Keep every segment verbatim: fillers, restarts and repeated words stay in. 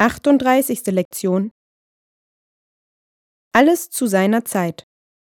achtunddreißigste Lektion. Alles zu seiner Zeit.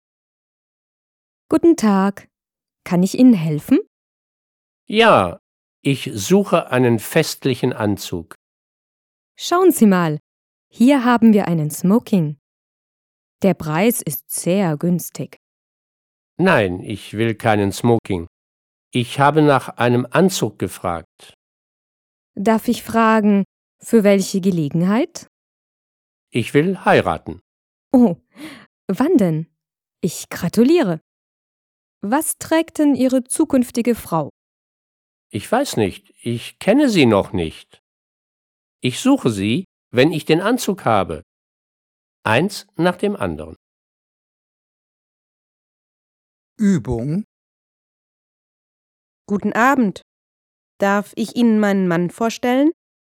Guten Tag. Kann ich Ihnen helfen? Ja, ich suche einen festlichen Anzug. Schauen Sie mal. Hier haben wir einen Smoking. Der Preis ist sehr günstig. Nein, ich will keinen Smoking. Ich habe nach einem Anzug gefragt. Darf ich fragen, für welche Gelegenheit? Ich will heiraten. Oh, wann denn? Ich gratuliere. Was trägt denn Ihre zukünftige Frau? Ich weiß nicht, ich kenne sie noch nicht. Ich suche sie, wenn ich den Anzug habe. Eins nach dem anderen. Übung. Guten Abend. Darf ich Ihnen meinen Mann vorstellen?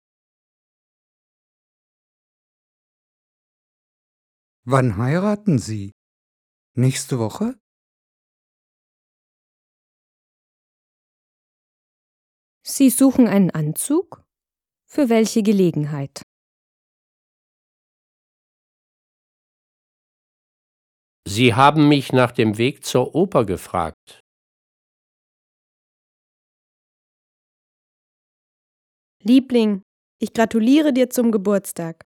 Wann heiraten Sie? Nächste Woche? Sie suchen einen Anzug? Für welche Gelegenheit? Sie haben mich nach dem Weg zur Oper gefragt. Liebling, ich gratuliere dir zum Geburtstag.